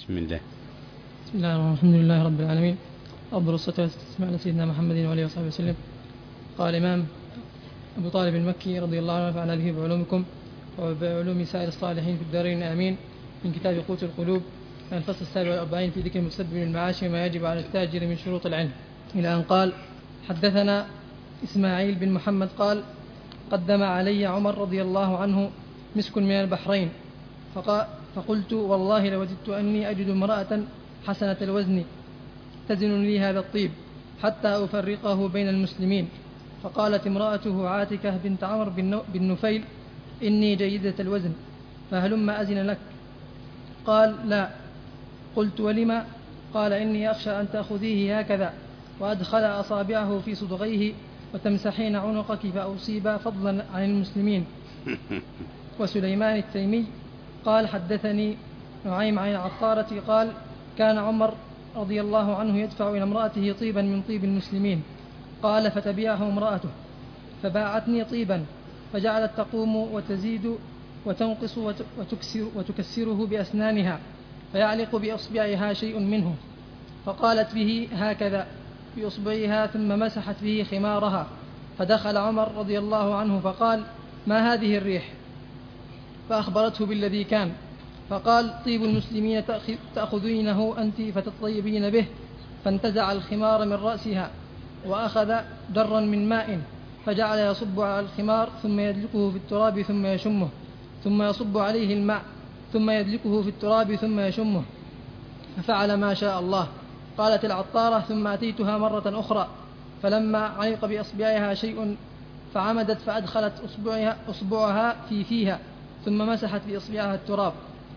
بسم الله. بسم الله الرحمن الرحيم. الحمد لله رب العالمين، أفضل الصلاة والسلام على سيدنا محمد وعلى وصحبه وسلم. قال الإمام أبو طالب المكي رضي الله عنه: نفعنا به بعلومكم وبعلوم سائر الصالحين في الدارين آمين. من كتاب قوت القلوب، الفصل 47 في ذكر المستدب من المعاش وما يجب على التاجر من شروط العلم، إلى أن قال: حدثنا إسماعيل بن محمد قال: قدم علي عمر رضي الله عنه مسك من البحرين، فقلت: والله لوددت أني أجد امرأة حسنة الوزن تزن لي هذا الطيب حتى أفرقه بين المسلمين. فقالت امرأته عاتكة بنت عمرو بن نفيل: إني جيدة الوزن، فهلم أزن لك. قال: لا. قلت: ولما؟ قال: إني أخشى أن تأخذيه هكذا وأدخل أصابعه في صدغيه وتمسحين عنقك فأصيب فضلا عن المسلمين. وسليمان التيمي قال: حدثني نعيم عن العطارة قال: كان عمر رضي الله عنه يدفع إلى امرأته طيبا من طيب المسلمين. قال: فتبيعه امرأته، فباعتني طيبا، فجعلت تقوم وتزيد وتنقص وتكسره بأسنانها، فيعلق بأصبعها شيء منه، فقالت به هكذا بأصبعها، ثم مسحت به خمارها. فدخل عمر رضي الله عنه فقال: ما هذه الريح؟ فأخبرته بالذي كان، فقال: طيب المسلمين تأخذينه أنت فتطيبين به. فانتزع الخمار من رأسها وأخذ درا من ماء، فجعل يصب على الخمار ثم يدلكه في التراب ثم يشمه، ثم يصب عليه الماء ثم يدلكه في التراب ثم يشمه، ففعل ما شاء الله. قالت العطارة: ثم أتيتها مرة أخرى، فلما علق بأصبعها شيء فعمدت فأدخلت أصبعها فيها ثم مسحت بإصبعها التراب.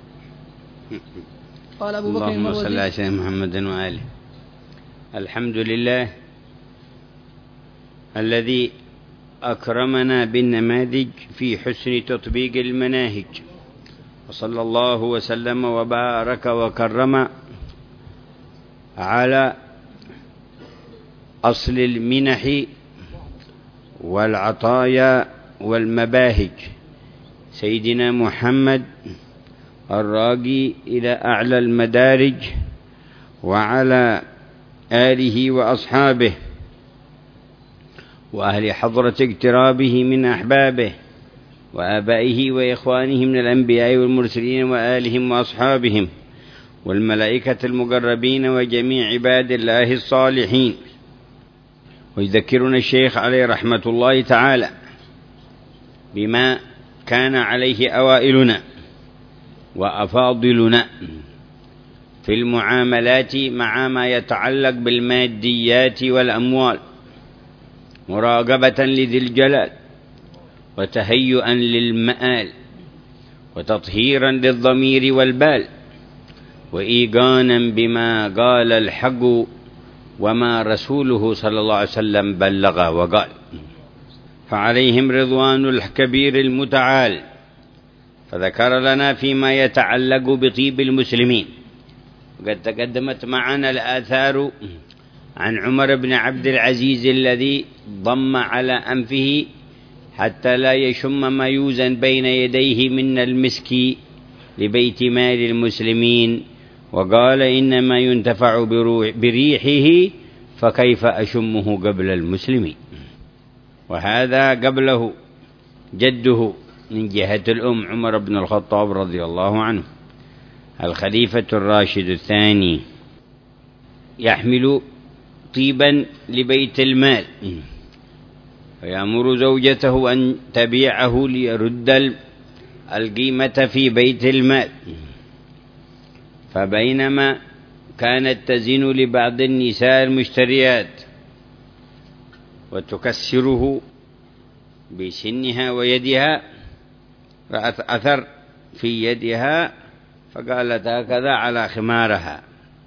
قال أبو بكر اللهم صل على سيدنا محمد وآله. الحمد لله الذي أكرمنا بالنماذج في حسن تطبيق المناهج، وصلى الله وسلم وبارك وكرم على أصل المنح والعطايا والمباهج سيدنا محمد الراقي إلى أعلى المدارج، وعلى آله وأصحابه وأهل حضرة اقترابه من أحبابه وآبائه وإخوانه من الأنبياء والمرسلين وآلهم وأصحابهم والملائكة المقربين وجميع عباد الله الصالحين. ويذكرنا الشيخ عليه رحمة الله تعالى بما كان عليه أوائلنا وأفاضلنا في المعاملات مع ما يتعلق بالماديات والأموال، مراقبة لذي الجلال، وتهيئا للمآل، وتطهيرا للضمير والبال، وإيقانا بما قال الحق وما رسوله صلى الله عليه وسلم بلغ وقال. فعليهم رضوان الكبير المتعال، فذكر لنا فيما يتعلق بطيب المسلمين. وقد تقدمت معنا الآثار عن عمر بن عبد العزيز الذي ضم على أنفه حتى لا يشم ما يوزن بين يديه من المسك لبيت مال المسلمين، وقال: إنما ينتفع بريحه فكيف أشمه قبل المسلمين. وهذا قبله جده من جهة الأم عمر بن الخطاب رضي الله عنه الخليفة الراشد الثاني، يحمل طيبا لبيت المال، ويأمر زوجته أن تبيعه ليرد القيمة في بيت المال. فبينما كانت تزن لبعض النساء المشتريات وتكسره بسنها ويدها، رأت أثر في يدها فقالت هكذا على خمارها.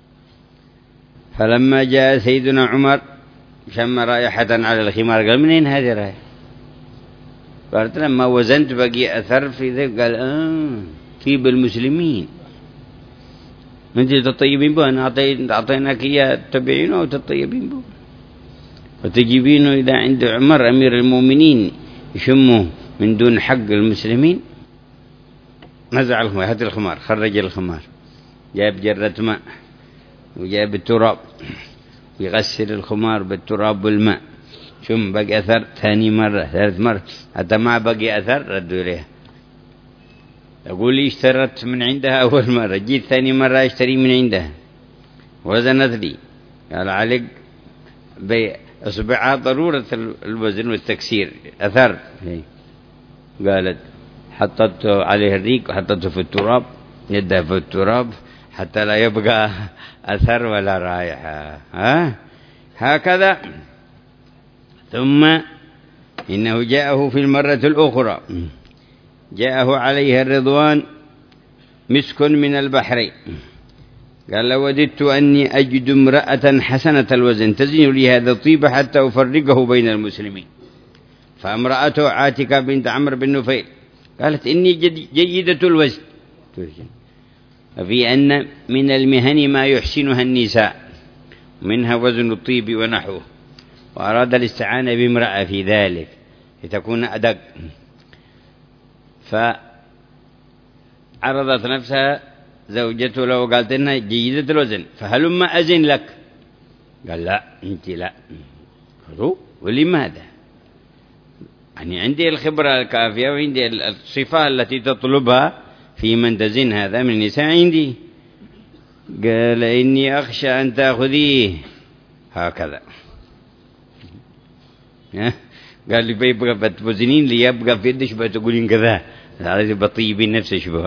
فلما جاء سيدنا عمر شم رائحة على الخمار قال: منين هذه الرائحة؟ قالت: لما وزنت بقي أثر في ذلك. قال: طيب المسلمين أنت تطيبين به، أنا أعطيناك إياه تبيعينه أو تطيبين به، وتجيبينه إذا عند عمر أمير المؤمنين يشمه من دون حق المسلمين. نزع الخمار، هات الخمار، خرج الخمار، جاب جرة ماء وجاب التراب ويغسل الخمار بالتراب والماء، ثم بقي أثر ثاني مرة ثالث مرة حتى ما بقي أثر ردوا إليها. يقول لي اشترت من عندها أول مرة، جيت ثاني مرة اشتري من عندها وزنت لي، قال علق بإصبعها ضرورة الوزن والتكسير أثر. قالت حطت عليه الريق وحطته في التراب، يدها في التراب حتى لا يبقى أثر ولا رائحة. هكذا. ثم إنه جاءه في المرة الأخرى، جاءه عليه الرضوان مسك من البحر، قال لوددت أني أجد امرأة حسنة الوزن تزين لي هذا الطيب حتى أفرقه بين المسلمين. فامرأته عاتكة بنت عمرو بن نفيل قالت إني جيدة الوزن، في أن من المهن ما يحسنها النساء منها وزن الطيب ونحوه، وأراد الاستعانة بامرأة في ذلك لتكون أدق، فعرضت نفسها زوجته له وقالت إنها جيدة الوزن فهلما أزن لك. قال لا أنت لا. قالوا ولماذا؟ يعني عندي الخبرة الكافية وعندي الصفة التي تطلبها في من تزن هذا من النساء عندي. قال إني أخشى أن تأخذيه هكذا. قال لي بيبقى بتوزنين لي يبقى في يدش بتقولين كذا على بطيبين نفسه شبه.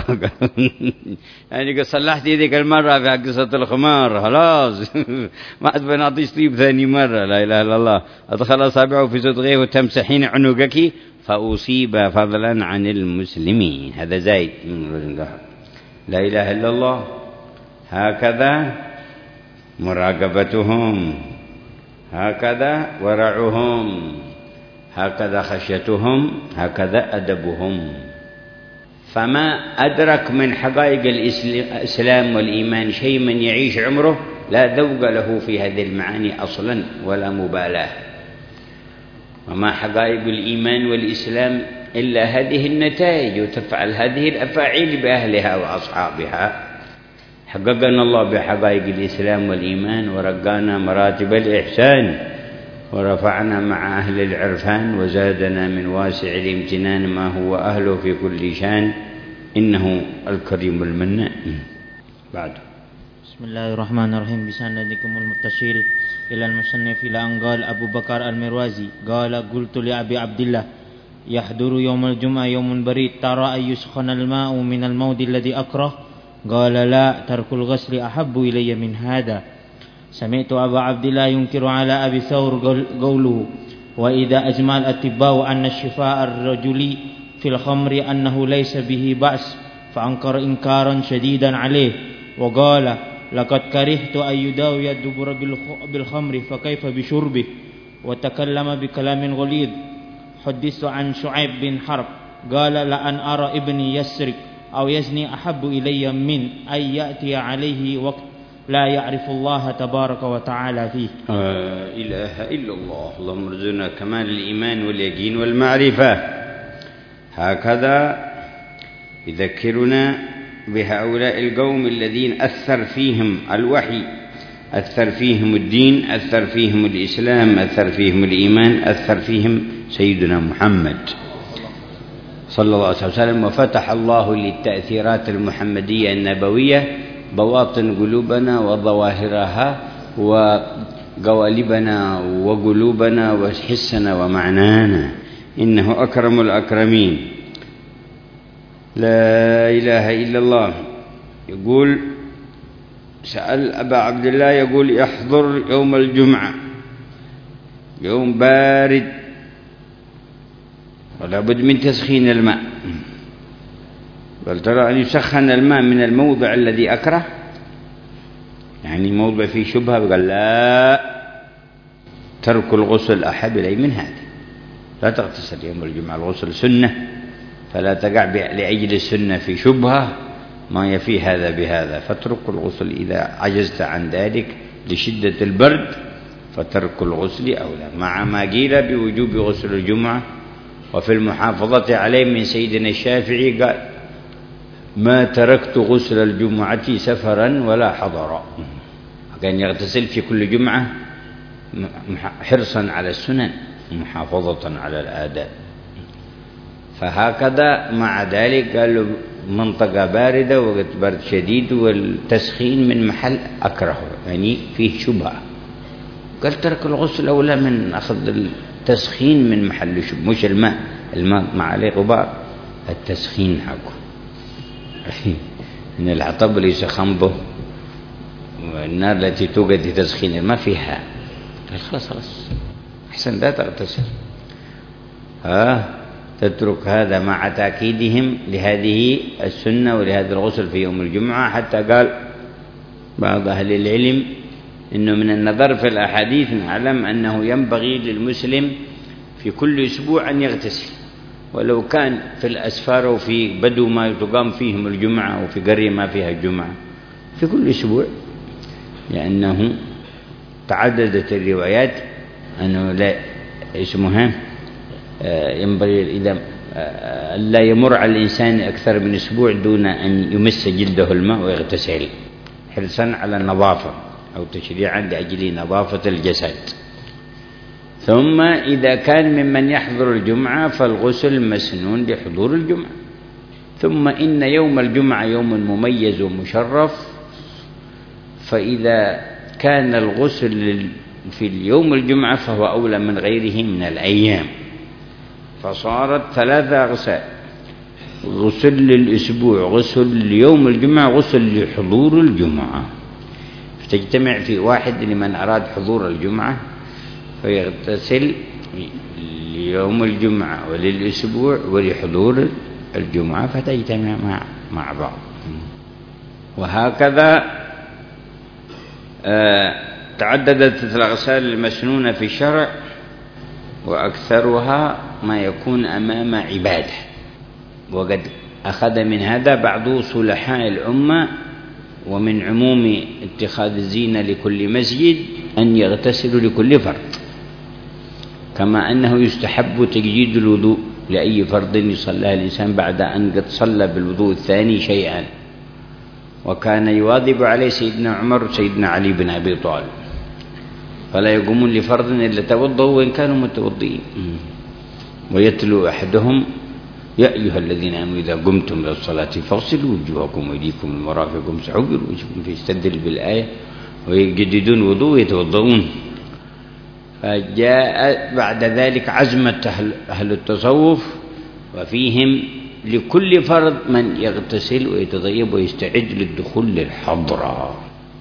يعني قد صلحت يديك المرة في قصة الخمار خلاص ما عاد بنعطيش طيب ثاني مرة. لا إله إلا الله. أدخل أصابعه في صدغيه وتمسحين عنقك فأصيب فضلا عن المسلمين. هذا زايد من لا إله إلا الله. هكذا مراقبتهم، هكذا ورعهم، هكذا خشيتهم، هكذا أدبهم. فما أدرك من حقائق الإسلام والإيمان شيء من يعيش عمره لا ذوق له في هذه المعاني أصلا ولا مبالاة. وما حقائق الإيمان والإسلام إلا هذه النتائج، وتفعل هذه الأفاعيل بأهلها وأصحابها. حققنا الله بحقائق الإسلام والإيمان ورقانا مراتب الإحسان ورفعنا مع أهل العرفان وزادنا من واسع الامتنان ما هو أهله في كل شان إنه الكريم المنان. بعد بسم الله الرحمن الرحيم. بسندكم المتصل إلى المصنف إلى أن قال أبو بكر المروزي قال قلت لأبي عبد الله يحضر يوم الجمعة يوم بريد ترى أن يسخن الماء من الموت الذي أكره؟ قال لا، ترك الغسل أحب إلي من هذا. سمعت أبا عبد الله ينكر على أبي ثور قوله وإذا أجمع الأطباء أن الشفاء الرجل في الخمر أنه ليس به بأس، فأنكر إنكارا شديدا عليه وقال لقد كرهت أن يداوي الدبر بالخمر فكيف بشربه، وتكلم بكلام غليظ. حدثت عن شعيب بن حرب قال لأن أرى ابني يسرق أو يزني أحب إلي من أن يأتي عليه وقت لا يعرف الله تبارك وتعالى فيه. إله إلا الله. اللهم ارزقنا كمال الإيمان واليقين والمعرفة. هكذا يذكرنا بهؤلاء القوم الذين أثر فيهم الوحي، أثر فيهم الدين، أثر فيهم الإسلام، أثر فيهم الإيمان، أثر فيهم سيدنا محمد صلى الله عليه وسلم. وفتح الله للتأثيرات المحمدية النبوية بواطن قلوبنا وظواهرها وقوالبنا وقلوبنا وحسنا ومعنانا. إنه أكرم الأكرمين. لا إله إلا الله. يقول سأل أبا عبد الله يقول يحضر يوم الجمعة يوم بارد ولا بد من تسخين الماء. قال ترى أن يسخن الماء من الموضع الذي أكره، يعني موضع فيه شبهة. قال لا، ترك الغسل أحب إلي من هذا. لا تغتسل يوم الجمعة، الغسل سنة، فلا تقع لأجل السنة في شبهة ما يفي هذا بهذا. فترك الغسل إذا عجزت عن ذلك لشدة البرد، فترك الغسل أولى، مع ما قيل بوجوب غسل الجمعة. وفي المحافظة عليه من سيدنا الشافعي قال ما تركت غسل الجمعة سفرا ولا حضرا، كان يغتسل في كل جمعة حرصا على السنن ومحافظة على الآداب. فهكذا مع ذلك قالوا منطقة باردة وقت برد شديد والتسخين من محل أكرهه، يعني فيه شبهة. قال ترك الغسل أولى من أخذ التسخين من محل شبهة، مش الماء ما عليه غبار، التسخين حقه إن العطب اللي يسخن به والنار التي توجد في تسخين الماء فيها. قال خلاص أحسن لا تغتسل، تترك هذا مع تأكيدهم لهذه السنة ولهذا الغسل في يوم الجمعة. حتى قال بعض أهل العلم إنه من النظر في الأحاديث نعلم أنه ينبغي للمسلم في كل أسبوع أن يغتسل، ولو كان في الأسفار وفي بدو ما تقام فيهم الجمعة وفي قرية ما فيها الجمعة في كل أسبوع، لأنه تعددت الروايات أنه لا اسمها ينبغي إذا لا يمر على الإنسان أكثر من أسبوع دون أن يمس جلده الماء ويغتسل حرصا على النظافة أو تشريعا لأجل نظافة الجسد. ثم إذا كان ممن يحضر الجمعة فالغسل مسنون لحضور الجمعة. ثم إن يوم الجمعة يوم مميز ومشرف، فإذا كان الغسل في اليوم الجمعة فهو أولى من غيره من الأيام، فصارت 3 أغسال: غسل للأسبوع، غسل ليوم الجمعة، غسل لحضور الجمعة. فتجتمع في واحد لمن أراد حضور الجمعة فيغتسل ليوم الجمعة وللأسبوع ولحضور الجمعة فتجتمع مع بعض. وهكذا تعددت الأغسال المسنونة في الشرع، وأكثرها ما يكون أمام عبادة. وقد أخذ من هذا بعض صلحاء الأمة ومن عموم اتخاذ الزينة لكل مسجد أن يغتسلوا لكل فرض، كما أنه يستحب تجديد الوضوء لأي فرض يصلى الإنسان بعد أن قد صلى بالوضوء الثاني شيئا. وكان يواظب عليه سيدنا عمر وسيدنا علي بن أبي طالب، فلا يقومون لفرض إلا توضؤوا وإن كانوا متوضئين. ويتلو أحدهم: يا أيها الذين آمنوا إذا قمتم إلى الصلاة فاغسلوا وجوهكم وأيديكم المرافق وامسحوا برؤوسكم، فيستدل بالآية ويجددون وضوء ويتوضؤون. فجاء بعد ذلك عزمة أهل التصوف، وفيهم لكل فرض من يغتسل ويتطيب ويستعد للدخول للحضرة.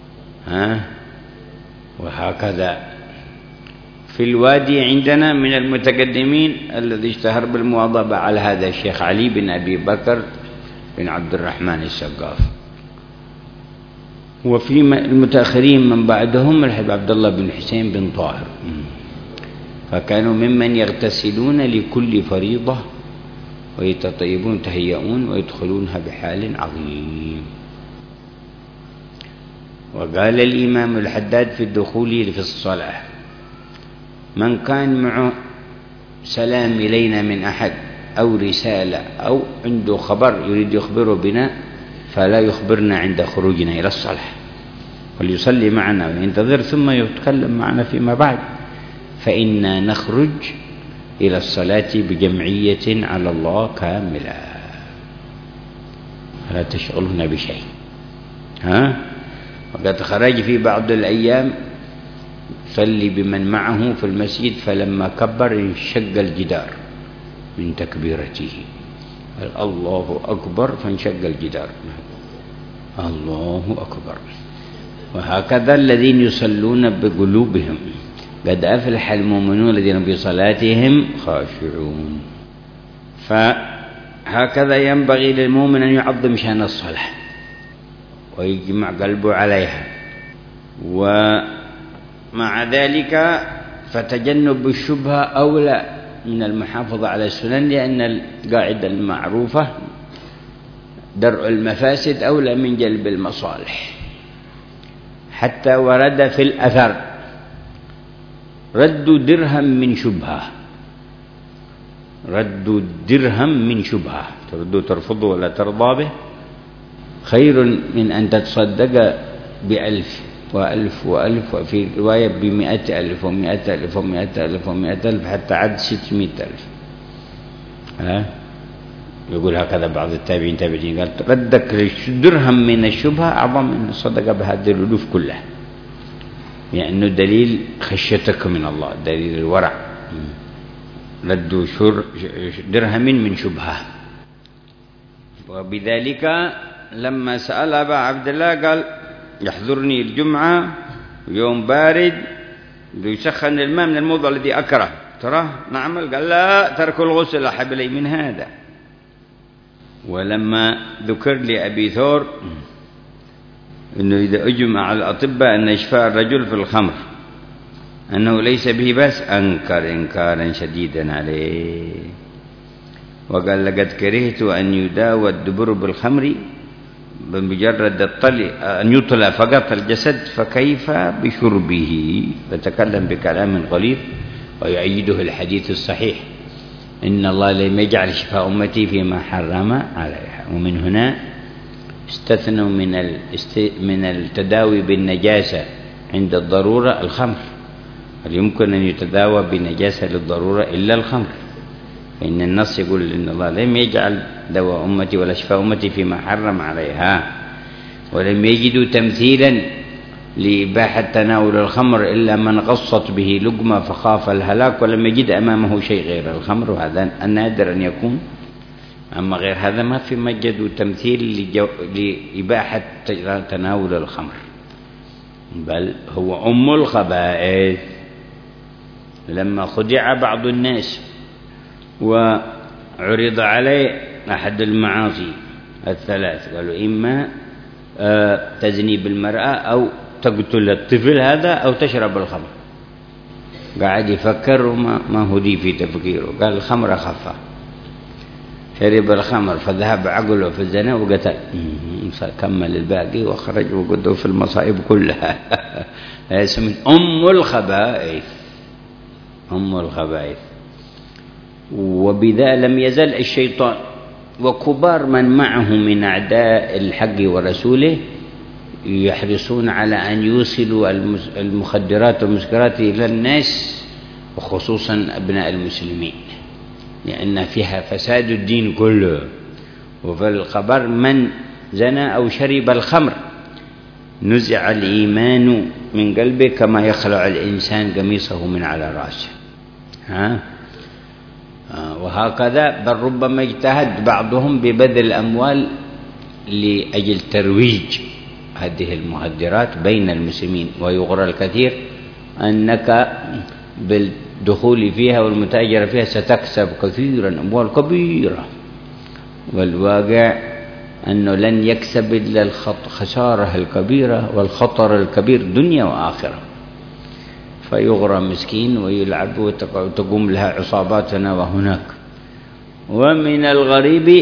وهكذا في الوادي عندنا من المتقدمين الذي اشتهر بالمواظبة على هذا الشيخ علي بن أبي بكر بن عبد الرحمن السقاف. وفي المتأخرين من بعدهم الحبيب عبد الله بن حسين بن طاهر، فكانوا ممن يغتسلون لكل فريضة ويتطيبون تهيئون ويدخلونها بحال عظيم. وقال الإمام الحداد في الدخول في الصلاة: من كان معه سلام إلينا من أحد أو رسالة أو عنده خبر يريد يخبره بنا فلا يخبرنا عند خروجنا إلى الصلاة، وليصلي معنا وينتظر ثم يتكلم معنا فيما بعد، فإنا نخرج إلى الصلاة بجمعية على الله كاملة لا تشغلنا بشيء. وقد خرج في بعض الأيام صلي بمن معه في المسجد، فلما كبر انشق الجدار من تكبيرته، قال الله أكبر فانشق الجدار، الله أكبر. وهكذا الذين يصلون بقلوبهم قد أفلح المؤمنون الذين بصلاتهم خاشعون. فهكذا ينبغي للمؤمن أن يعظم شأن الصلاة ويجمع قلبه عليها. ومع ذلك فتجنب الشبهة أولى من المحافظة على السنن، لأن القاعدة المعروفة درء المفاسد أولى من جلب المصالح. حتى ورد في الأثر: رد درهم من شبهة، رد درهم من شبهة، ترده ترفضه ولا ترضى به، خير من أن تتصدق ب1000 و1000 و1000 وفي رواية ب100,000 و100,000 و100,000 و100,000 حتى عد 600,000. يقول هكذا بعض التابعين قال ردك درهم من الشبهة أعظم من الصدقة بهذه الألوف كلها، لأنه يعني دليل خشيتك من الله، دليل الورع. ردوا درهم من شبهة. وبذلك لما سأل أبا عبد الله قال يحضرني الجمعة يوم بارد يسخن الماء من الموضع الذي أكره، تراه نعمل؟ قال لا، ترك الغسل أحب إلي من هذا. ولما ذكر لأبي ثور أنه إذا أجمع الأطباء أن إشفاء الرجل في الخمر أنه ليس به بس، أنكر إنكارا شديدا عليه وقال لقد كرهت أن يداوى الدبر بالخمر بمجرد أن يطلع فقط الجسد، فكيف بشربه؟ فتكلم بكلام غليظ ويؤيده الحديث الصحيح إن الله لم يجعل شفاء أمتي فيما حرم عليها. ومن هنا استثنوا من التداوي بالنجاسة عند الضرورة الخمر، هل يمكن أن يتداوى بنجاسة للضرورة إلا الخمر؟ فإن النص يقول إن الله لم يجعل دواء أمتي ولا شفاء أمتي فيما حرم عليها. ولم يجدوا تمثيلا لإباحة تناول الخمر إلا من غصت به لقمة فخاف الهلاك ولم يجد أمامه شيء غير الخمر، وهذا النادر أن يكون. أما غير هذا ما في مجد تمثيل لإباحة تناول الخمر، بل هو أم الخبائث. لما خدع بعض الناس وعرض عليه أحد المعاصي الثلاث قالوا إما تزني بالمرأة أو تقتل الطفل هذا أو تشرب الخمر. قاعد يفكر وما هدي في تفكيره، قال الخمر خفة، شرب الخمر فذهب عقله في الزنا وقتل، كمل الباقي وخرج وقده في المصائب كلها. اسم أم الخبائث، أم الخبائث. وبذا لم يزل الشيطان وكبار من معه من أعداء الحق ورسوله يحرصون على أن يوصلوا المخدرات والمسكرات إلى الناس وخصوصا أبناء المسلمين، لأن فيها فساد الدين كله. وفي الخبر من زنى أو شرب الخمر نزع الإيمان من قلبه كما يخلع الإنسان قميصه من على رأسه. وهكذا بل ربما اجتهد بعضهم ببذل الأموال لأجل ترويج هذه المخدرات بين المسلمين، ويغرى الكثير أنك بالدخول فيها والمتاجرة فيها ستكسب كثيرا أموال كبيرة، والواقع أنه لن يكسب إلا الخسارة الكبيرة والخطر الكبير دنيا وآخرة. فيغرى مسكين ويلعب وتقوم لها عصابات هنا وهناك. ومن الغريب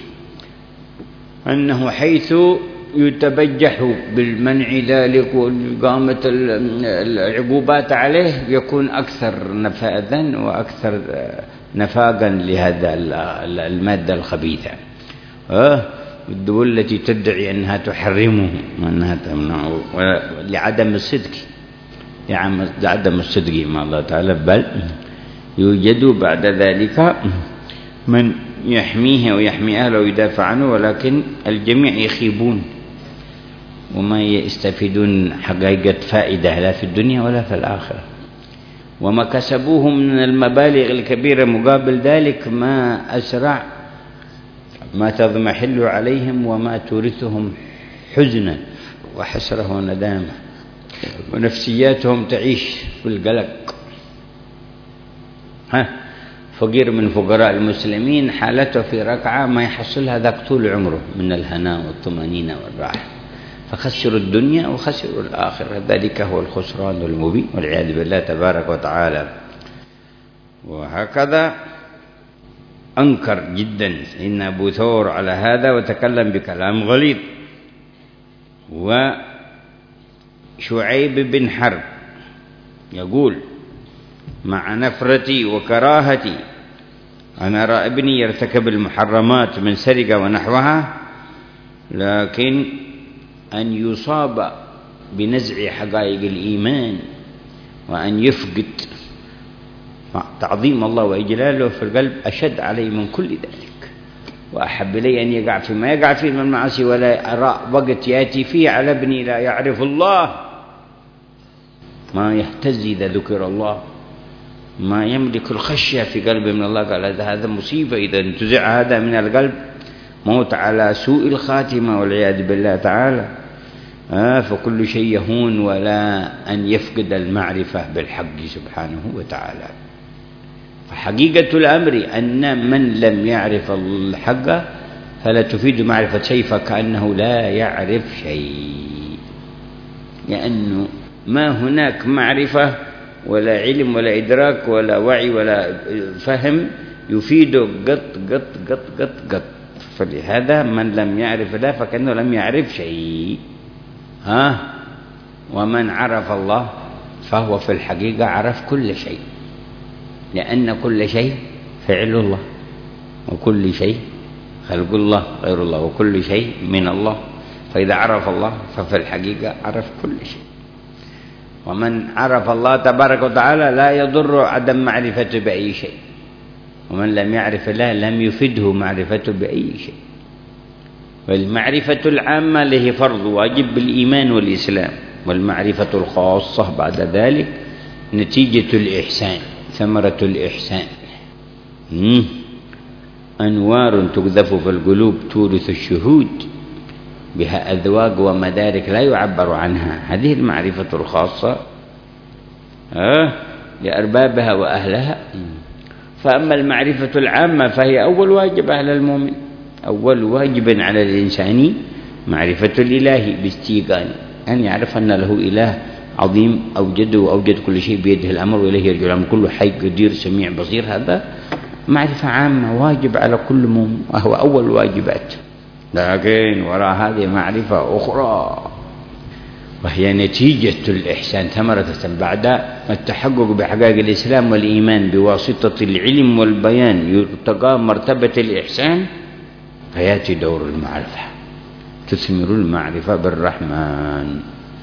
أنه حيث يتبجح بالمنع ذلك وإقامة العقوبات عليه يكون أكثر نفاذا وأكثر نفاقا لهذا المادة الخبيثة. الدول التي تدعي أنها تحرمه وأنها تمنعه لعدم الصدق، لعدم الصدق مع الله تعالى، بل يوجد بعد ذلك من يحميه ويحمي أهله ويدافع عنه، ولكن الجميع يخيبون وما يستفيدون حقيقة فائدة لا في الدنيا ولا في الآخرة. وما كسبوه من المبالغ الكبيرة مقابل ذلك ما أسرع ما تضمحل عليهم وما تورثهم حزنا وحسرة وندامة، ونفسياتهم تعيش في القلق. فقير من فقراء المسلمين حالته في ركعة ما يحصلها ذاك طول عمره من الهناء والطمأنينة والراحة، فخسروا الدنيا وخسروا الآخرة. ذلك هو الخسران المبين والعياذ بالله تبارك وتعالى. وهكذا أنكر جدا سيدنا أبو ثور على هذا وتكلم بكلام غليظ. وشعيب بن حرب يقول مع نفرتي وكراهتي أن أرى ابني يرتكب المحرمات من سرقة ونحوها لكن أن يصاب بنزع حقائق الإيمان وأن يفقد تعظيم الله وإجلاله في القلب أشد عليه من كل ذلك، وأحب إلي أن يقع فيما يقع فيه من المعاصي ولا أرى وقت يأتي فيه على ابني لا يعرف الله، ما يهتز إذا ذكر الله، ما يملك الخشية في قلبه من الله. قال هذا مصيبة إذا انتزع هذا من القلب، موت على سوء الخاتمة والعياذ بالله تعالى. فكل شيء يهون ولا أن يفقد المعرفة بالحق سبحانه وتعالى. فحقيقة الأمر أن من لم يعرف الحق فلا تفيد معرفة شيء، فكأنه لا يعرف شيء، لأنه ما هناك معرفة ولا علم ولا إدراك ولا وعي ولا فهم يفيده قط قط قط قط قط. فلهذا من لم يعرف الله فكأنه لم يعرف شيء. ومن عرف الله فهو في الحقيقة عرف كل شيء، لأن كل شيء فعل الله، وكل شيء خلق الله غير الله، وكل شيء من الله. فإذا عرف الله ففي الحقيقة عرف كل شيء. ومن عرف الله تبارك وتعالى لا يضر عدم معرفته بأي شيء، ومن لم يعرف الله لم يفده معرفته بأي شيء. والمعرفة العامة له فرض واجب بالإيمان والإسلام، والمعرفة الخاصة بعد ذلك نتيجة الإحسان، ثمرة الإحسان. أنوار تقذف في القلوب تورث الشهود، بها أذواق ومدارك لا يعبر عنها. هذه المعرفة الخاصة لأربابها وأهلها. فأما المعرفة العامة فهي أول واجب على المؤمن، أول واجب على الإنسان معرفة الإله باستيقان، أن يعرف أن له إله عظيم أوجده وأوجد كل شيء بيده الأمر وإليه يرجع الأمر كله، حي قدير سميع بصير. هذا معرفة عامة واجب على كل مؤمن، وهو أول واجبات. لكن وراء هذه معرفة أخرى وهي نتيجة الإحسان، ثمرة بعد التحقق بحقائق الإسلام والإيمان بواسطة العلم والبيان يرتقى مرتبة الإحسان، فيأتي دور المعرفة، تثمر المعرفة بالرحمن.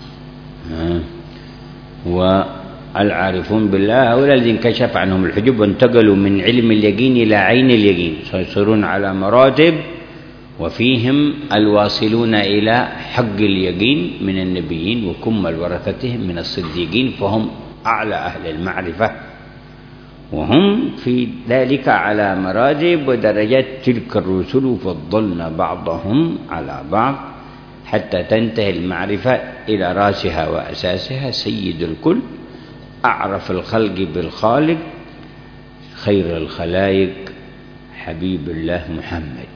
والعارفون بالله هؤلاء الذين انكشف عنهم الحجب وانتقلوا من علم اليقين إلى عين اليقين، سيصيرون على مراتب، وفيهم الواصلون إلى حق اليقين من النبيين وكمل ورثتهم من الصديقين، فهم أعلى أهل المعرفة، وهم في ذلك على مراتب ودرجات. تلك الرسل فضلنا بعضهم على بعض حتى تنتهي المعرفة إلى رأسها وأساسها سيد الكل، أعرف الخلق بالخالق، خير الخلائق حبيب الله محمد،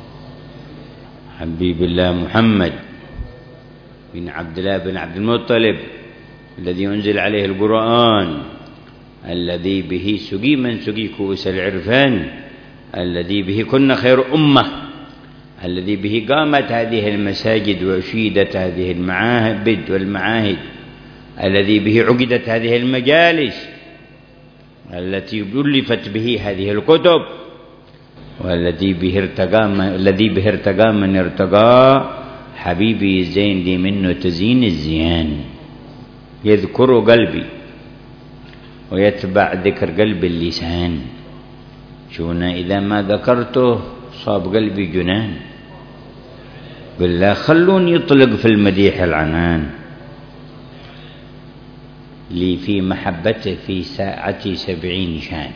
حبيب الله محمد بن عبد الله بن عبد المطلب الذي أنزل عليه القرآن، الذي به سقي من سقي كؤوس العرفان، الذي به كنا خير أمة، الذي به قامت هذه المساجد وأشيدت هذه المعابد والمعاهد، الذي به عقدت هذه المجالس، التي ألفت به هذه الكتب، والذي به ارتقى من ارتقى حبيبي الزين لي منه تزيين الزيان. يذكر قلبي ويتبع ذكر قلب اللسان، شونا إذا ما ذكرته صاب قلبي جنان. بالله خلوني يطلق في المديح العنان، لي في محبته في ساعتي 70 شان،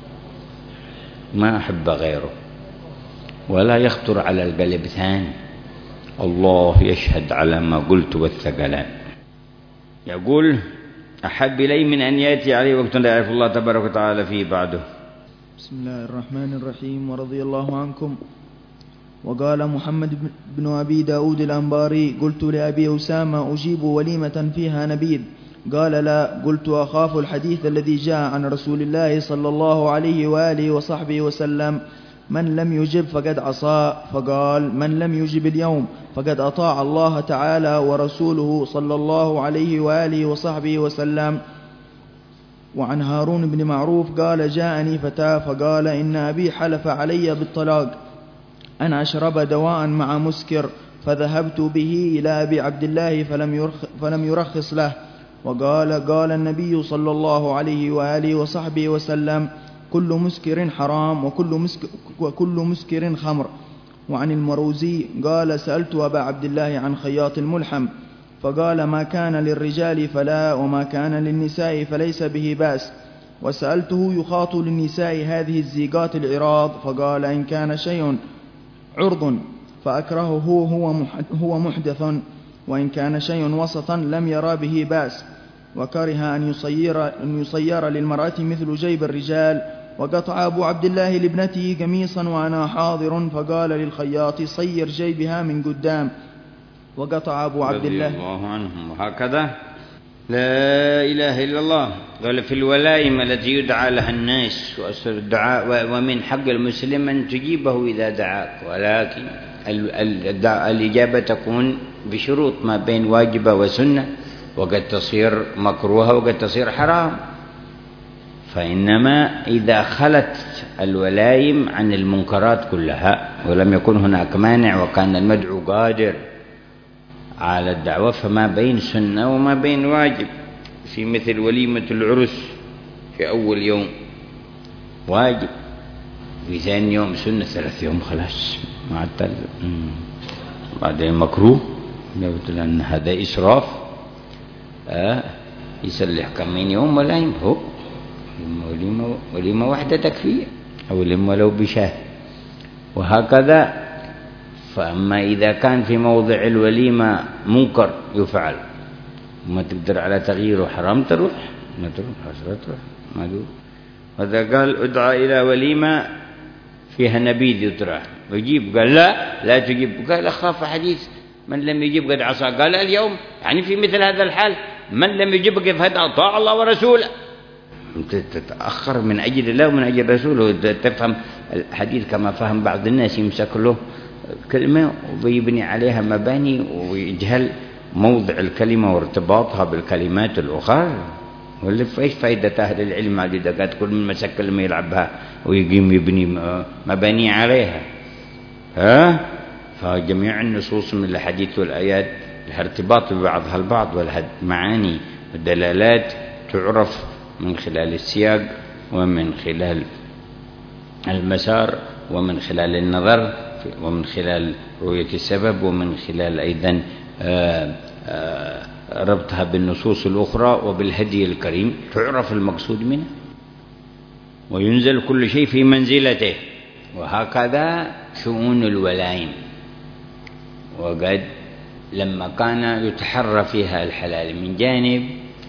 ما أحب غيره ولا يخطر على القلب ثان، الله يشهد على ما قلت والثقلان. يقول أحب إلي من أن يأتي عليه وقت لا يعرف الله تبارك وتعالى فيه بعده. بسم الله الرحمن الرحيم. ورضي الله عنكم. وقال محمد بن أبي داود الأنباري: قلت لأبي أسامة: أجيب وليمة فيها نبيذ؟ قال: لا. قلت: أخاف الحديث الذي جاء عن رسول الله صلى الله عليه وآله وصحبه وسلم: من لم يجب فقد عصى. فقال: من لم يجب اليوم فقد أطاع الله تعالى ورسوله صلى الله عليه وآله وصحبه وسلم. وعن هارون بن معروف قال: جاءني فتى فقال: إن أبي حلف علي بالطلاق أن أشرب دواء مع مسكر، فذهبت به إلى أبي عبد الله فلم يرخص له. قال النبي صلى الله عليه وآله وصحبه وسلم: كل مسكر حرام وكل مسكر خمر. وعن المروزي قال: سألت أبا عبد الله عن خياط الملحم فقال: ما كان للرجال فلا، وما كان للنساء فليس به بأس. وسألته: يخاط للنساء هذه الزيقات العراض؟ فقال: إن كان شيء عرض فأكرهه هو محدث، وإن كان شيء وسطا لم يرى به بأس. وكره أن يصير للمرأة مثل جيب الرجال. وقطع أبو عبد الله لابنته قميصا وأنا حاضر فقال للخياط: صير جيبها من قدام. وقطع أبو عبد الله عنهم. وهكذا لا إله إلا الله. قال: في الولائم التي يدعى لها الناس وأسر الدعاء، ومن حق المسلم أن تجيبه إذا دعاك، ولكن الإجابة تكون بشروط ما بين واجبة وسنة، وقد تصير مكروهة وقد تصير حرام. فإنما إذا خلت الولائم عن المنكرات كلها ولم يكن هناك مانع وكان المدعو قادر على الدعوة، فما بين سنة وما بين واجب. في مثل وليمة العرس في أول يوم واجب، في ثاني يوم سنة، ثلاث يوم خلاص معتل. بعدين مكروه لأن هذا إسراف. يسلح كمين يوم ولا ينفه، وليمة واحدة تكفي، أو وليمة ولو بشاه. وهكذا. فأما إذا كان في موضع الوليمة منكر يفعل وما تقدر على تغييره حرام، تروح ما تروح حسرة تروح ما دور. هذا قال: ادعى إلى وليمة فيها نبيذ يطرح ويجيب. قال: لا تجيب. قال: أخاف حديث من لم يجيب قد عصى. قال: اليوم يعني في مثل هذا الحال من لم يجيب قد هذا أطاع الله ورسوله. تتأخر من أجل الله ومن أجل رسوله. تفهم الحديث كما فهم بعض الناس، يمسك له كلمة ويبني عليها مباني ويجهل موضع الكلمة وارتباطها بالكلمات الأخرى. واللي ايش فائدة أهل العلم عديدة؟ قد كل من مسك كلمة يلعبها ويقيم يبني مباني عليها. فجميع النصوص من الحديث والآيات لها ارتباط ببعضها البعض، ولها معاني ودلالات تعرف من خلال السياق ومن خلال المسار ومن خلال النظر ومن خلال رؤية السبب ومن خلال أيضا ربطها بالنصوص الأخرى وبالهدي الكريم، تعرف المقصود منه وينزل كل شيء في منزلته. وهكذا شؤون الولائم. وقد لما كان يتحرى فيها الحلال من جانب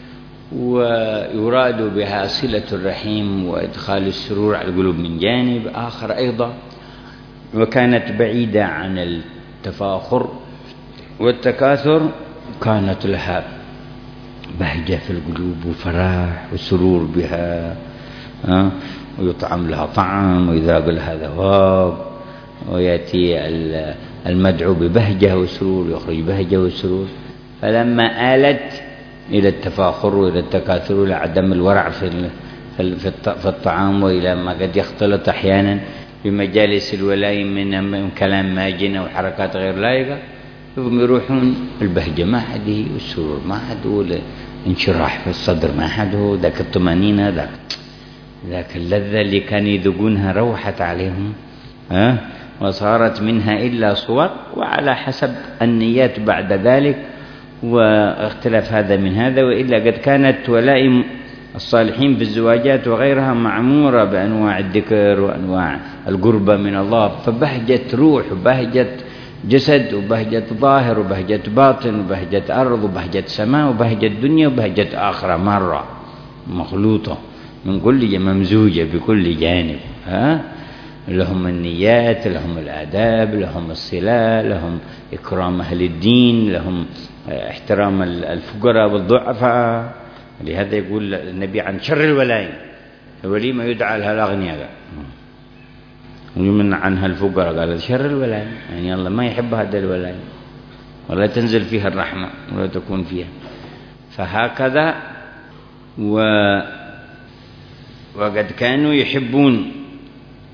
ويراد بها صلة الرحيم وإدخال السرور على القلوب من جانب آخر أيضا، وكانت بعيدة عن التفاخر والتكاثر، كانت لها بهجة في القلوب وفرح وسرور بها، ويطعم لها طعم ويذاق لها ذواب، ويأتي المدعو ببهجة وسرور يخرج بهجة وسرور. فلما آلت إلى التفاخر وإلى التكاثر وإلى عدم الورع في الطعام، وإلى ما قد يختلط أحيانا في مجالس الولائم من كلام ماجن وحركات غير لائقة، هم يروحون البهجة ما حد، والسرور ما حد، والانشراح في الصدر ما حد، ذاك الطمأنينة ذاك اللذة اللي كانوا يذوقونها روحت عليهم، وصارت منها إلا صور، وعلى حسب النيات بعد ذلك واختلاف هذا من هذا. وإلا قد كانت ولائم الصالحين بالزواجات وغيرها معمورة بأنواع الذكر وأنواع القربة من الله، فبهجة روح وبهجة جسد وبهجة ظاهر وبهجة باطن وبهجة أرض وبهجة سماء وبهجة دنيا وبهجة آخرة مرة مخلوطة من كل ممزوجة بكل جانب. لهم النيات، لهم الآداب، لهم الصلاة، لهم إكرام أهل الدين، لهم احترام الفقراء والضعفاء. لهذا يقول النبي عن شر الولائم: الوليمة يدعى لها الأغنياء ويمنع عنها الفقراء. قال شر الولائم يعني الله ما يحب هذا الولائم ولا تنزل فيها الرحمة ولا تكون فيها. فهكذا وقد كانوا يحبون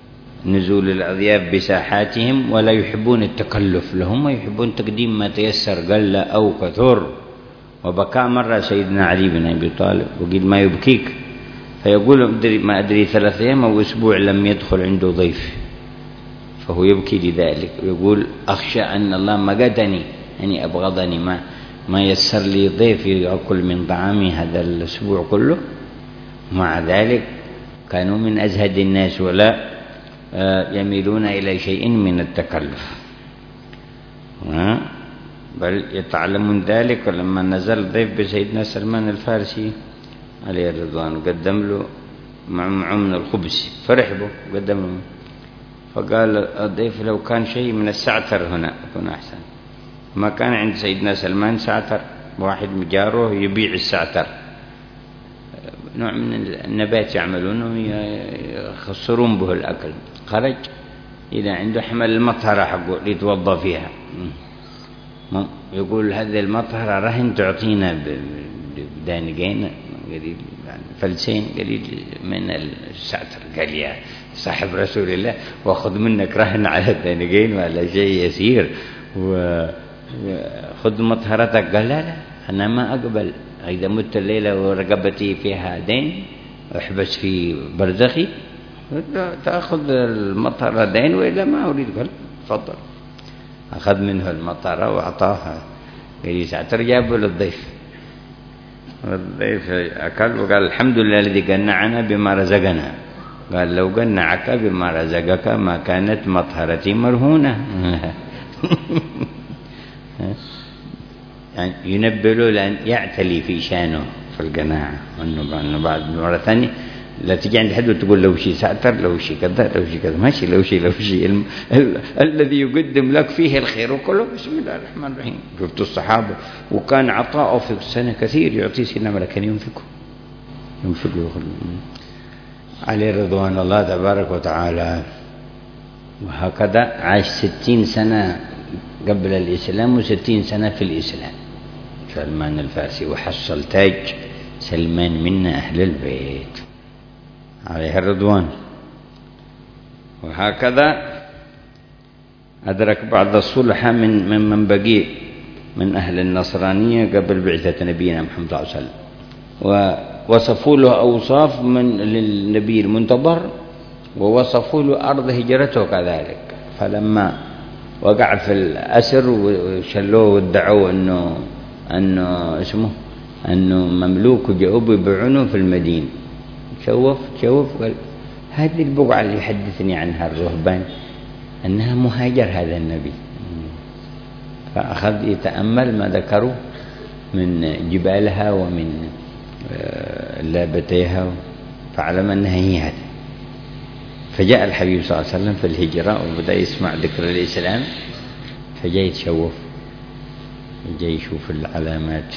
نزول الأضياف بساحاتهم ولا يحبون التكلف لهم، يحبون تقديم ما تيسر قل أو كثر. وبكى مرة سيدنا علي بن أبي طالب وقيل ما يبكيك، فيقول ما أدري 3 أيام أو أسبوع لم يدخل عنده ضيف، فهو يبكي لذلك ويقول أخشى أن الله مقتني، يعني أبغضني، ما يسر لي ضيف يأكل من طعامي هذا الأسبوع كله. مع ذلك كانوا من أزهد الناس ولا يميلون إلى شيء من التكلف، بل يتعلمون ذلك. ولما نزل ضيف بسيدنا سلمان الفارسي عليه الرضوان وقدم له معه من الخبز فرحبه وقدم له، فقال الضيف لو كان شيء من السعتر هنا يكون أحسن. ما كان عند سيدنا سلمان سعتر، واحد مجاره يبيع السعتر، نوع من النبات يعملونه يخسرون به الأكل. خرج إلى عنده حمل المطهرة حقه ليتوضى فيها، يقول هذه المطهرة رهن تعطينا بدانقين قليل فلسين قليل من السعتر. قال يا صاحب رسول الله واخذ منك رهن على الدانقين ولا شيء يسير وخذ مطهرتك. قال لا أنا ما أقبل، إذا مت الليلة ورقبتي فيها دين أحبس في برزخي تأخذ المطهرة دين وإلا ما أريد. قال تفضل. أخذ منه المطهرة وأعطاها. قال ساعتر جابه للضيف، الضيف أكل وقال الحمد لله الذي قنعنا بما رزقنا. قال لو قنعك بما رزقك ما كانت مطهرتي مرهونة. يعني ينبه له لأن يعتلي في شانه في القناعة، وأنه بعد مرة ثانية لا تجي عند حد وتقول لو شيء سأتر لو شيء كذا لو شيء كذا، ماشي لو شيء الذي يقدم لك فيه الخير وكله بسم الله الرحمن الرحيم. شفتوا الصحابة وكان عطاؤه في السنة كثير، يعطي سيدنا ملكا ينفقه عليه رضوان الله تبارك وتعالى. وهكذا عاش 60 سنة قبل الإسلام و60 سنة في الإسلام سلمان الفارسي، وحصل تاج سلمان منا أهل البيت عليه الرضوان. وهكذا أدرك بعض الصلحاء من بقي من أهل النصرانية قبل بعثة نبينا محمد صلى الله عليه وسلم، ووصفوا له أوصاف من للنبي المنتظر، ووصفوا له أرض هجرته كذلك. فلما وقع في الأسر وشلوه وادعوا أنه مملوك وجاءوا يبيعونه في المدينة، شوف قال هذه البقعة اللي يحدثني عنها الرهبان أنها مهاجر هذا النبي. فأخذ يتأمل ما ذكروا من جبالها ومن لابتيها، فعلم أنها هي هذا. فجاء الحبيب صلى الله عليه وسلم في الهجرة وبدأ يسمع ذكر الإسلام، فجاء يتشوف، جاء يشوف العلامات.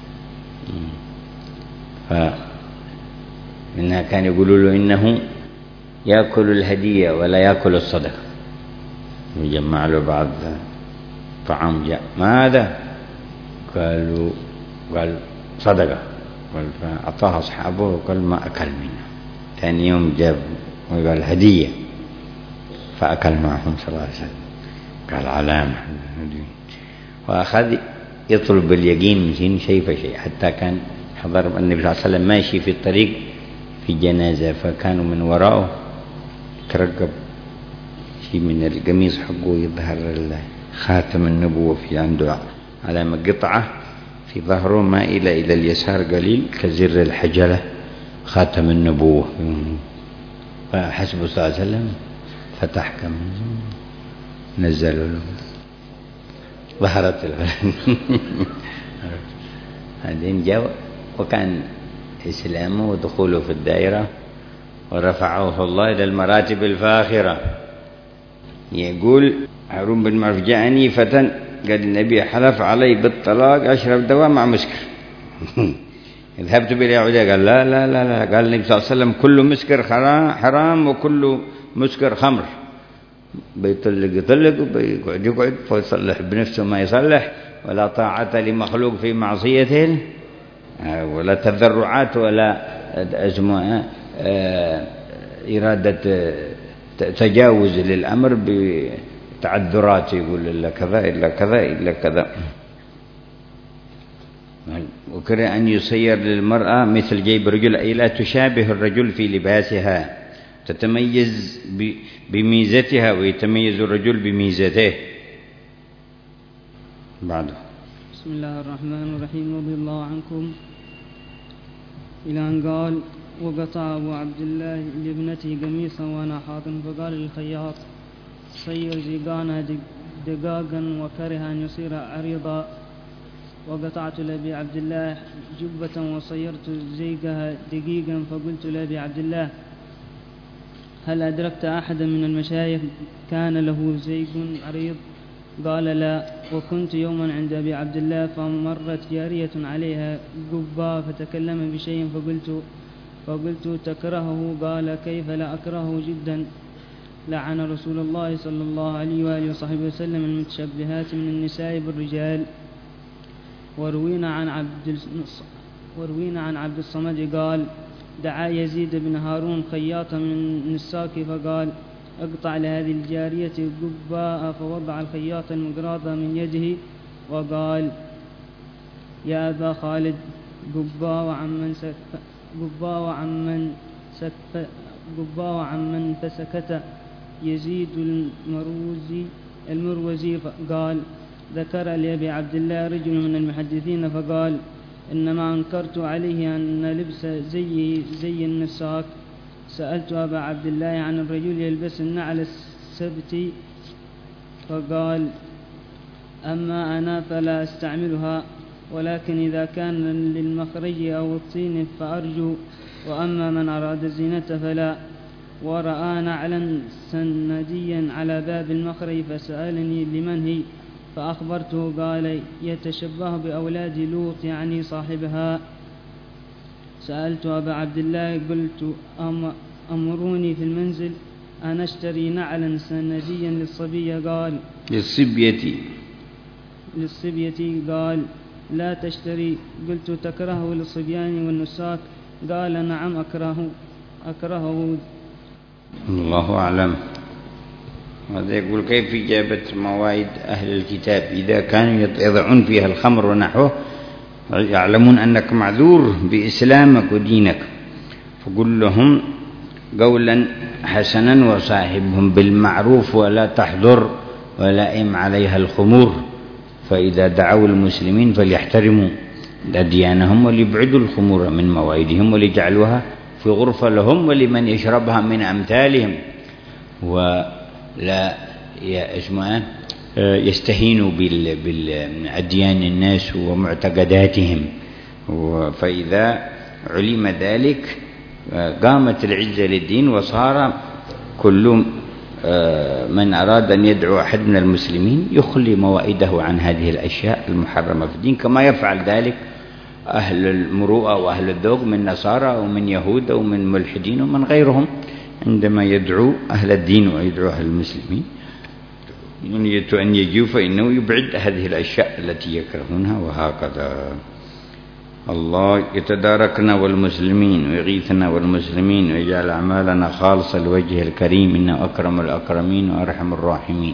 فمنها كان يقولوا له إنه يأكل الهدية ولا يأكل الصدقة، وجمع له بعض طعام. جاء ماذا؟ قال صدقة. قال فأعطاها أصحابه وقال ما أكل منها. ثاني يوم جاب وقال هدية، فأكل معهم صلى الله عليه وسلم. قال علامة. وأخذ يطلب اليقين من شيء فشيء، حتى كان حضر النبي صلى الله عليه وسلم ماشي في الطريق في جنازة، فكانوا من وراءه ترقب شيء من القميص حقه يظهر خاتم النبوة، في عنده علامة قطعة في ظهره مائلة إلى اليسار قليل كزر الحجلة، خاتم النبوة. فحسبه صلى الله عليه وسلم فتح كم نزلوا له ظهرت بعدين جاء وكان إسلامه ودخوله في الدائرة ورفعه الله إلى المراتب الفاخرة. يقول هارون بن معروف جاءني فتى قال النبي حلف علي بالطلاق أشرب دواء مع مسكر. ذهبت بإلى عدي قال لا لا لا لا. قال النبي صلى الله عليه وسلم كل مسكر حرام وكل مسكر خمر، بيطلق يطلق وبيقعد يقعد فيصلح بنفسه ما يصلح، ولا طاعة لمخلوق في معصيته، ولا تذرعات ولا إرادة تجاوز للأمر بتعذرات، يقول إلا كذا إلا كذا إلا كذا. وكره أن يصير للمرأة مثل جيب الرجل، أي لا تشابه الرجل في لباسها، تتميز بميزتها ويتميز الرجل بميزته. بعده بسم الله الرحمن الرحيم. رضي الله عنكم. إلى أن قال: وقطع أبو عبد الله لابنته قميصا وأنا حاضن، فقال للخياط: صير زيقانها دقاقا، وكره أن يصير عريضا. وقطعت لأبي عبد الله جبة وصيرت زيقها دقيقا، فقلت لأبي عبد الله: هل أدركت أحدا من المشايخ كان له زيق عريض؟ قال: لا. وكنت يوما عند أبي عبد الله، فمرت جارية عليها قبة فتكلم بشيء، فقلت: تكرهه؟ قال: كيف لا أكرهه جدا. لعن رسول الله صلى الله عليه وآله وصحبه وسلم المتشبهات من النساء بالرجال. وروينا عن عبد الصمد قال: دعا يزيد بن هارون خياطا من نساك، فقال: اقطع لهذه الجارية قباء. فوضع الخياط المقراضة من يده وقال: يا أبا خالد، قباء وعمن فسكت. يزيد المروزي قال: ذكر لأبي عبد الله رجل من المحدثين فقال: إنما أنكرت عليه أن لبس زي النساك. سألت أبا عبد الله عن الرجل يلبس النعل السبت، فقال: أما أنا فلا أستعملها، ولكن إذا كان للمخرج أو الطين فأرجو، وأما من أراد الزينة فلا. ورأى نعلا سنديا على باب المخرج فسألني لمن هي، فأخبرته. قال: يتشبه بأولاد لوط، يعني صاحبها. سألت أبا عبد الله قلت: أمروني في المنزل أن أشتري نعلا سنديا للصبية. قال: للصبية. قال: لا تشتري. قلت: تكرهه للصبيان والنساك؟ قال: نعم أكرهه. الله أعلم. هذا يقول: كيف إجابة موائد أهل الكتاب إذا كانوا يضعون فيها الخمر ونحوه، يعلمون أنك معذور بإسلامك ودينك، فقل لهم قولا حسنا وصاحبهم بالمعروف ولا تحضر ولا إم عليها الخمور. فإذا دعوا المسلمين فليحترموا أديانهم وليبعدوا الخمور من موائدهم وليجعلوها في غرفة لهم ولمن يشربها من أمثالهم، ولا يستهينوا بالأديان الناس ومعتقداتهم. فإذا علم ذلك قامت العزة للدين، وصار كل من أراد أن يدعو أحد من المسلمين يخلي موائده عن هذه الأشياء المحرمة في الدين، كما يفعل ذلك أهل المروءة وأهل الذوق من نصارى ومن يهود ومن ملحدين ومن غيرهم، عندما يدعو أهل الدين ويدعو أهل المسلمين نية أن يجوا فإنه يبعد هذه الأشياء التي يكرهونها. وهكذا الله يتداركنا والمسلمين ويغيثنا والمسلمين ويجعل أعمالنا خالصة لوجهه الكريم، إنه أكرم الأكرمين وأرحم الراحمين.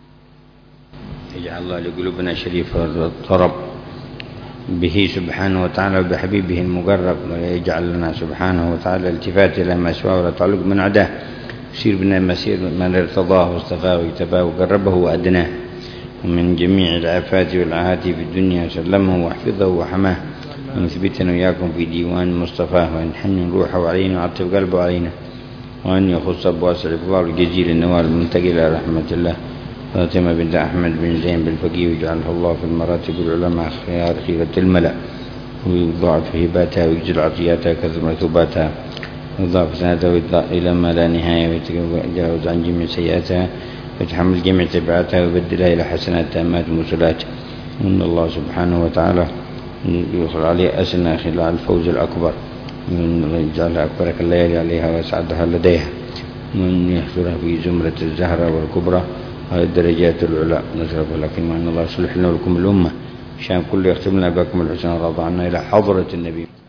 يجعل الله لقلوبنا شريفة الطرب به سبحانه وتعالى وبحبيبه المقرب، ويجعل لنا سبحانه وتعالى التفات إلى ما سواه ولا تعلق من عداه، يسير بنا مسير من ارتضاه واصطفاه واجتباه وقربه وأدناه ومن جميع الآفات والعاهات في الدنيا، سلمه وحفظه وحماه، ونثبتنا وإياكم في ديوان مصطفاه، وأن يحنن روحه علينا وعطف قلبه علينا، وأن يخص بواسع الله الجزيل النوال المنتقل إلى رحمة الله فاطمة بنت أحمد بن زين بالفقيه، ويجعله الله في المراتب العلماء خيرة الملأ، ويضاعف هباتها ويجزل عطياتها كثر مثوباتها، ويضاعف سنتها إلى ما لا نهاية، ويتجاوز عن جميع سيئاتها، ويتحمل جميع تبعاتها ويبدلها إلى حسنات تامات ومسلات. وإن الله سبحانه وتعالى يدخل عليه أسنى خلال الفوز الأكبر، ويجعلها أكبر الليالي عليها ويسعدها لديها، وأن يحشرها في زمرة الزهرة والكبرى هذه الدرجات العلى. نشرف لكن وأن الله يصلح لنا ولكم الأمة شان كل يختم لنا بكم الحسنى رضى عنا إلى حضرة النبي.